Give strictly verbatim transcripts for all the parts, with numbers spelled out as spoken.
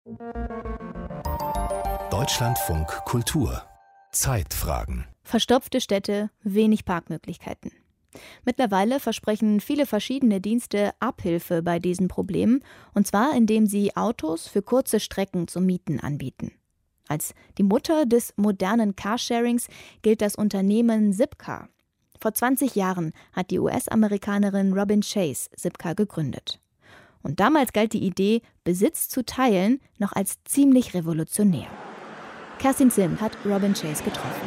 Deutschlandfunk Kultur. Zeitfragen. Verstopfte Städte, wenig Parkmöglichkeiten. Mittlerweile versprechen viele verschiedene Dienste Abhilfe bei diesen Problemen, und zwar indem sie Autos für kurze Strecken zum Mieten anbieten. Als die Mutter des modernen Carsharings gilt das Unternehmen Zipcar. Vor zwanzig Jahren hat die U S-Amerikanerin Robin Chase Zipcar gegründet. Und damals galt die Idee, Besitz zu teilen, noch als ziemlich revolutionär. Kerstin Sim hat Robin Chase getroffen.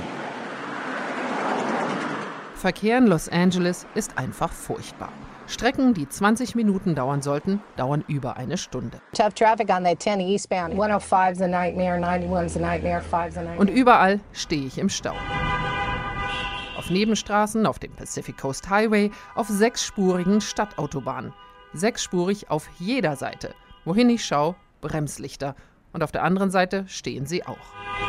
Verkehr in Los Angeles ist einfach furchtbar. Strecken, die zwanzig Minuten dauern sollten, dauern über eine Stunde. Und überall stehe ich im Stau. Auf Nebenstraßen, auf dem Pacific Coast Highway, auf sechsspurigen Stadtautobahnen. Sechsspurig auf jeder Seite. Wohin ich schaue, Bremslichter. Und auf der anderen Seite stehen sie auch.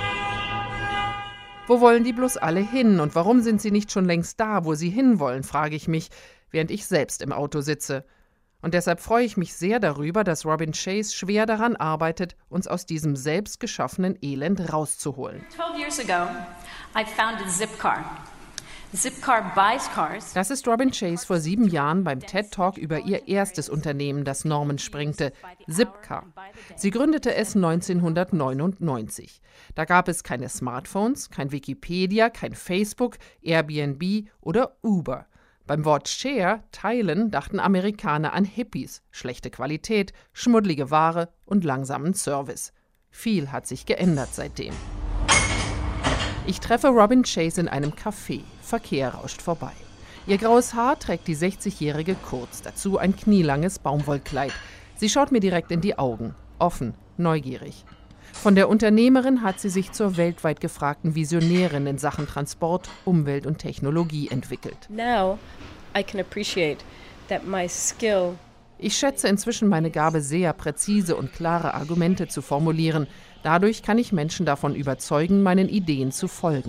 Wo wollen die bloß alle hin und warum sind sie nicht schon längst da, wo sie hinwollen, frage ich mich, während ich selbst im Auto sitze. Und deshalb freue ich mich sehr darüber, dass Robin Chase schwer daran arbeitet, uns aus diesem selbst geschaffenen Elend rauszuholen. twelve years ago, I founded Zipcar. Zipcar buys cars. Das ist Robin Chase vor sieben Jahren beim TED Talk über ihr erstes Unternehmen, das Normen sprengte, Zipcar. Sie gründete es neunzehnhundertneunundneunzig. Da gab es keine Smartphones, kein Wikipedia, kein Facebook, Airbnb oder Uber. Beim Wort Share, teilen, dachten Amerikaner an Hippies, schlechte Qualität, schmuddelige Ware und langsamen Service. Viel hat sich geändert seitdem. Ich treffe Robin Chase in einem Café. Verkehr rauscht vorbei. Ihr graues Haar trägt die sechzigjährige kurz, dazu ein knielanges Baumwollkleid. Sie schaut mir direkt in die Augen, offen, neugierig. Von der Unternehmerin hat sie sich zur weltweit gefragten Visionärin in Sachen Transport, Umwelt und Technologie entwickelt. Now I can appreciate that my skill. Ich schätze inzwischen meine Gabe sehr, präzise und klare Argumente zu formulieren. Dadurch kann ich Menschen davon überzeugen, meinen Ideen zu folgen.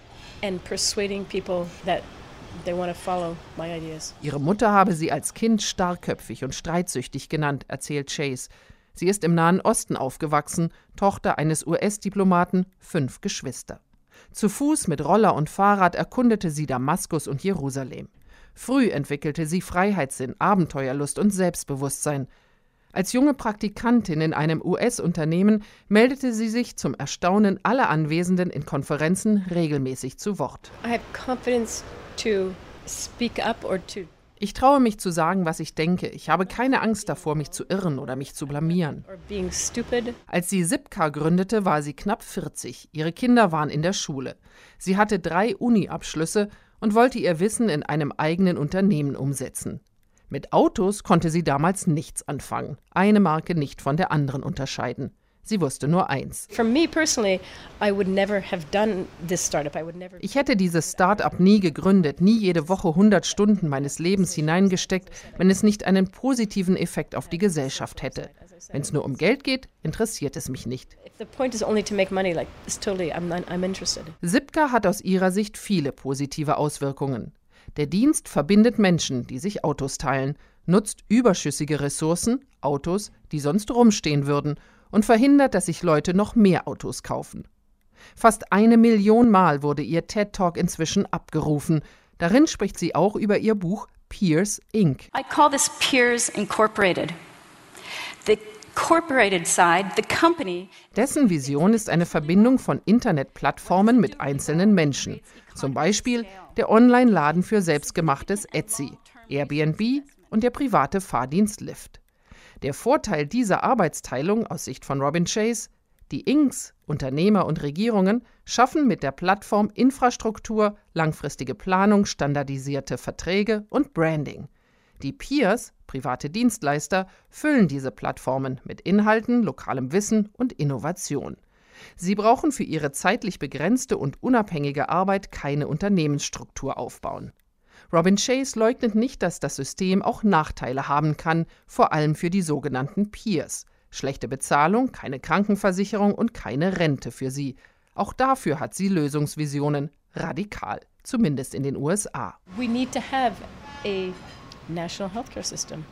And persuading people that they want to follow my ideas. Ihre Mutter habe sie als Kind starrköpfig und streitsüchtig genannt, erzählt Chase. Sie ist im Nahen Osten aufgewachsen, Tochter eines U S-Diplomaten, fünf Geschwister. Zu Fuß mit Roller und Fahrrad erkundete sie Damaskus und Jerusalem. Früh entwickelte sie Freiheitssinn, Abenteuerlust und Selbstbewusstsein. Als junge Praktikantin in einem U S-Unternehmen meldete sie sich zum Erstaunen aller Anwesenden in Konferenzen regelmäßig zu Wort. I have confidence to speak up or to Ich traue mich zu sagen, was ich denke. Ich habe keine Angst davor, mich zu irren oder mich zu blamieren. or being stupid. Als sie Zipcar gründete, war sie knapp vierzig. Ihre Kinder waren in der Schule. Sie hatte drei Uni-Abschlüsse und wollte ihr Wissen in einem eigenen Unternehmen umsetzen. Mit Autos konnte sie damals nichts anfangen, eine Marke nicht von der anderen unterscheiden. Sie wusste nur eins. For me personally, I would never have done this startup. I would never. Ich hätte dieses Start-up nie gegründet, nie jede Woche hundert Stunden meines Lebens hineingesteckt, wenn es nicht einen positiven Effekt auf die Gesellschaft hätte. Wenn es nur um Geld geht, interessiert es mich nicht. If the point is only to make money, like it's totally, I'm not, I'm interested. Zipcar hat aus ihrer Sicht viele positive Auswirkungen. Der Dienst verbindet Menschen, die sich Autos teilen, nutzt überschüssige Ressourcen, Autos, die sonst rumstehen würden, und verhindert, dass sich Leute noch mehr Autos kaufen. Fast eine Million Mal wurde ihr TED-Talk inzwischen abgerufen. Darin spricht sie auch über ihr Buch Peers Incorporated. I call this Peers Incorporated. The corporated side, the company. Dessen Vision ist eine Verbindung von Internetplattformen mit einzelnen Menschen. Zum Beispiel der Online-Laden für selbstgemachtes Etsy, Airbnb und der private Fahrdienst Lyft. Der Vorteil dieser Arbeitsteilung aus Sicht von Robin Chase: die Incs, Unternehmer und Regierungen, schaffen mit der Plattform Infrastruktur, langfristige Planung, standardisierte Verträge und Branding. Die Peers, private Dienstleister, füllen diese Plattformen mit Inhalten, lokalem Wissen und Innovation. Sie brauchen für ihre zeitlich begrenzte und unabhängige Arbeit keine Unternehmensstruktur aufbauen. Robin Chase leugnet nicht, dass das System auch Nachteile haben kann, vor allem für die sogenannten Peers. Schlechte Bezahlung, keine Krankenversicherung und keine Rente für sie. Auch dafür hat sie Lösungsvisionen, radikal, zumindest in den U S A. We need to have a national healthcare system.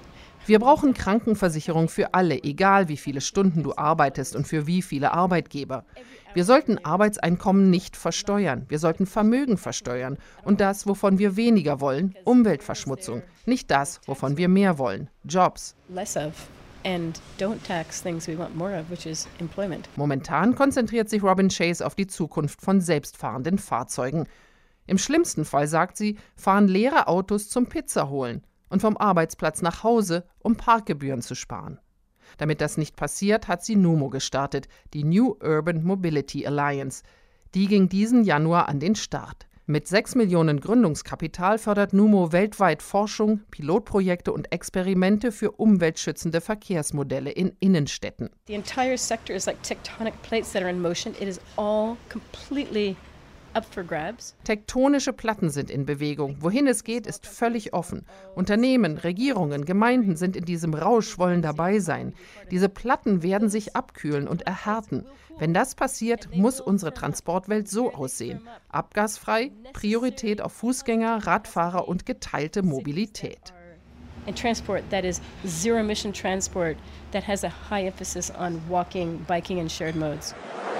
Wir brauchen Krankenversicherung für alle, egal wie viele Stunden du arbeitest und für wie viele Arbeitgeber. Wir sollten Arbeitseinkommen nicht versteuern. Wir sollten Vermögen versteuern. Und das, wovon wir weniger wollen, Umweltverschmutzung. Nicht das, wovon wir mehr wollen, Jobs. Less of. And don't tax things we want more of, which is employment. Momentan konzentriert sich Robin Chase auf die Zukunft von selbstfahrenden Fahrzeugen. Im schlimmsten Fall, sagt sie, fahren leere Autos zum Pizza holen und vom Arbeitsplatz nach Hause, um Parkgebühren zu sparen. Damit das nicht passiert, hat sie Numo gestartet, die New Urban Mobility Alliance. Die ging diesen Januar an den Start. Mit sechs Millionen Gründungskapital fördert Numo weltweit Forschung, Pilotprojekte und Experimente für umweltschützende Verkehrsmodelle in Innenstädten. The entire sector is like tectonic plates that are in motion. It is all completely up for grabs. Tektonische Platten sind in Bewegung. Wohin es geht, ist völlig offen. Unternehmen, Regierungen, Gemeinden sind in diesem Rausch, wollen dabei sein. Diese Platten werden sich abkühlen und erhärten. Wenn das passiert, muss unsere Transportwelt so aussehen. Abgasfrei, Priorität auf Fußgänger, Radfahrer und geteilte Mobilität. And transport that is zero-emission transport that has a high emphasis on walking, biking and shared modes.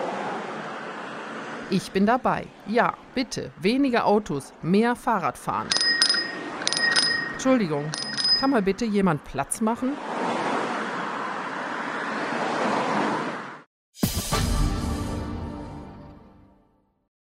Ich bin dabei. Ja, bitte, weniger Autos, mehr Fahrradfahren. Entschuldigung, kann mal bitte jemand Platz machen?